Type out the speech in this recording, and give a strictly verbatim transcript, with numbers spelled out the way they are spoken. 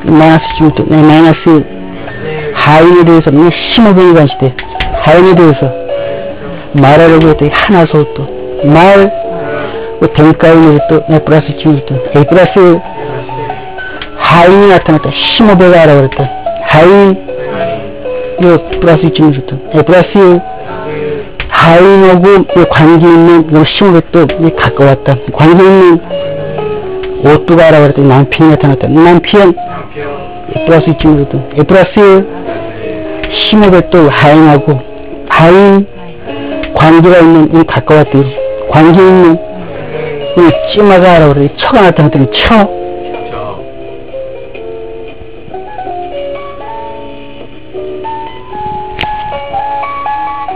마이너스 지금부터 마이너스 하인에 대해서 그냥 심어보는 관시대. 하인에 대해서 말하려고 했더니 하나서 또 말, 댕가인으로 또 플러스 지금부터 A 플러스 하인이 나타났다. 심어보가 하라고 그랬다. 하인, 요 플러스 지금부터 A 플러스 하인하고 관계 있는 요 심어보 또 가까웠다. 관계 있는 오뚜가 하라고 그랬더니 남편이 나타났다. 남편 A 플러스 지금부터 A 플러스 심어보 또 하인하고 하인 관계가 있는 이 가까웠대요. 관계 있는 이 찌마가 하라고 그래. 처가 나타났더니 처